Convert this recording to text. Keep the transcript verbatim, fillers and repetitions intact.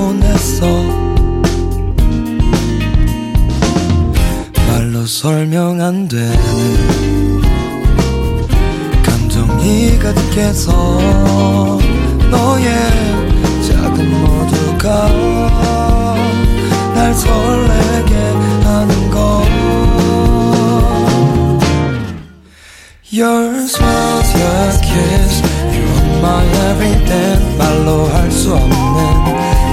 보냈어. 말로 설명 안 되는 감정이 가득해서 너의 작은 모두가 날 설레게 하는 것. Your smiles, your kiss, you're my everything. 말로 할 수 없는